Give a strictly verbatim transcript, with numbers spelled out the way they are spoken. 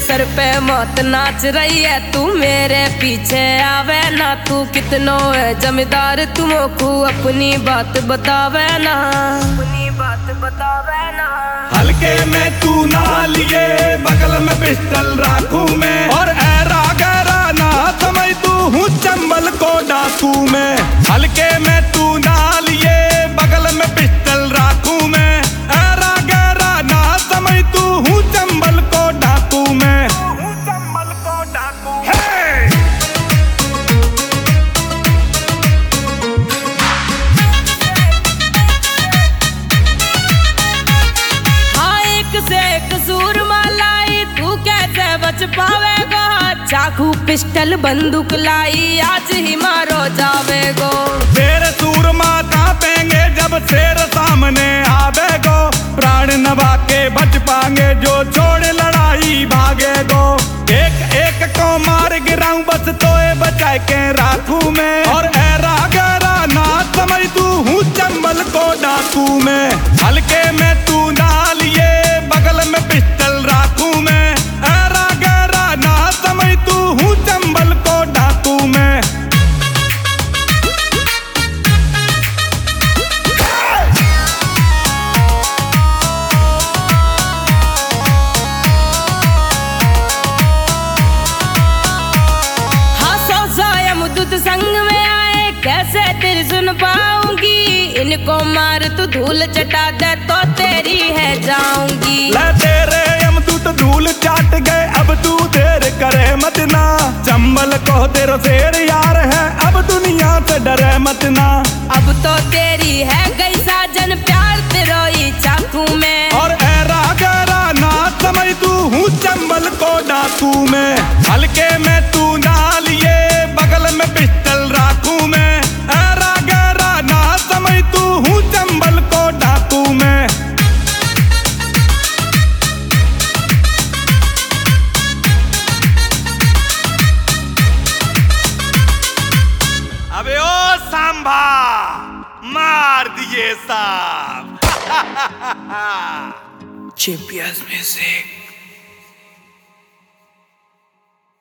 Sir पे मौत नाच रही है, तू मेरे पीछे आवे ना। तू कितनो है जमींदार, तुमको अपनी बात बतावे ना, अपनी बात बतावे ना। हल्के में तू ना लिए, बगल में पिस्टल राखू मैं, और ऐरा गैरा ना समझ तू हूँ चंबल को डाकू मैं। हल्के में तू ना लिए, बगल में पिस्टल राखू मैं, ऐरा गैरा ना समझ तू हूँ चंबल को डाकू मैं, चंबल को डाकू। हाँ एक से एक सूरमा लाई, तू कैसे बच पावेगा। चाकू पिस्टल बंदूक लाई, आज ही मारो जावेगो। शेर सूरमा कांपेंगे जब शेर सामने आवेगो, प्राण नभा के बच पाएंगे जो छोड़ लड़ाई भागेगो। एक एक को मार गिराऊं बस तोए बचाए के राखू मैं, और ऐरा गैरा ना समझ तू हूँ चंबल को डाकू मैं। हल्के में तू ना लिए, बगल में पिस्टल राखू मैं, ऐरा गैरा ना समझ तू हूँ चंबल को डाकू मैं। संग में आए कैसे तेरी सुन पाऊंगी, इनको मार तू धूल चटा दे तो तेरी है जाऊंगी। ले तेरे यमदूत धूल चाट गए, अब तू देर करे मत ना। चंबल को तेरा शेर यार है, अब दुनिया से डरे मत ना। अब तो तेरी है गई साजन, प्यार तेरो ही चाकू में, और ऐरा गैरा ना समझ तू हूँ चंबल को डाकू में। हल्के में तू ना लिए, बगल में पिस्टल राखू मैं, ऐरा गैरा ना समझ तू हूँ चंबल को डाकू मैं। अबे ओ सांभा, मार दिए साहब। Champions music.